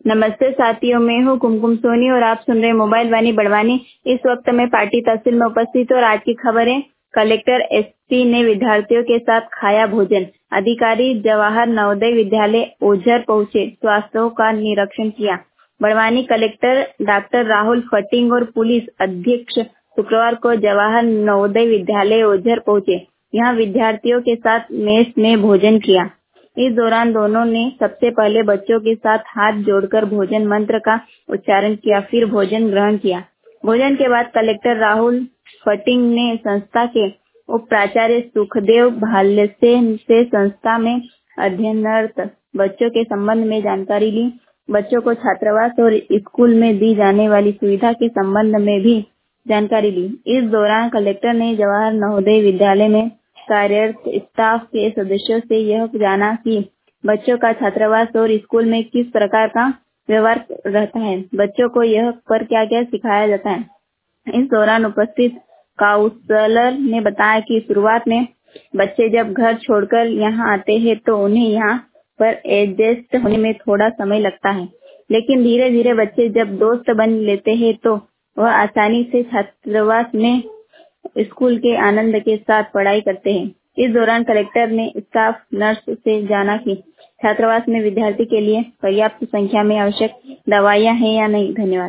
नमस्ते साथियों, मैं हूँ कुमकुम सोनी और आप सुन रहे हैं मोबाइल वाणी बड़वानी। इस वक्त मैं पार्टी तहसील में उपस्थित हूँ और आज की खबरें। कलेक्टर एसपी ने विद्यार्थियों के साथ खाया भोजन। अधिकारी जवाहर नवोदय विद्यालय ओझर पहुंचे, स्वास्थ्य का निरीक्षण किया। बड़वानी कलेक्टर डॉक्टर राहुल फटिंग और पुलिस अधीक्षक शुक्रवार को जवाहर नवोदय विद्यालय ओझर पहुंचे। यहाँ विद्यार्थियों के साथ मेस में भोजन किया। इस दौरान दोनों ने सबसे पहले बच्चों के साथ हाथ जोड़कर भोजन मंत्र का उच्चारण किया, फिर भोजन ग्रहण किया। भोजन के बाद कलेक्टर राहुल फटिंग ने संस्था के उप प्राचार्य सुखदेव भाल्से से संस्था में अध्ययनरत बच्चों के संबंध में जानकारी ली। बच्चों को छात्रावास और स्कूल में दी जाने वाली सुविधा के संबंध में भी जानकारी ली। इस दौरान कलेक्टर ने जवाहर नवोदय विद्यालय में कार्यरत स्टाफ के सदस्यों से यह जाना कि बच्चों का छात्रावास और स्कूल में किस प्रकार का व्यवहार रहता है, बच्चों को यह पर क्या क्या सिखाया जाता है। इस दौरान उपस्थित काउंसलर ने बताया कि शुरुआत में बच्चे जब घर छोड़कर यहाँ आते हैं तो उन्हें यहाँ पर एडजस्ट होने में थोड़ा समय लगता है, लेकिन धीरे धीरे बच्चे जब दोस्त बन लेते हैं तो वह आसानी से छात्रावास में स्कूल के आनंद के साथ पढ़ाई करते हैं। इस दौरान कलेक्टर ने स्टाफ नर्स से जाना कि छात्रावास में विद्यार्थी के लिए पर्याप्त संख्या में आवश्यक दवाइयाँ हैं या नहीं। धन्यवाद।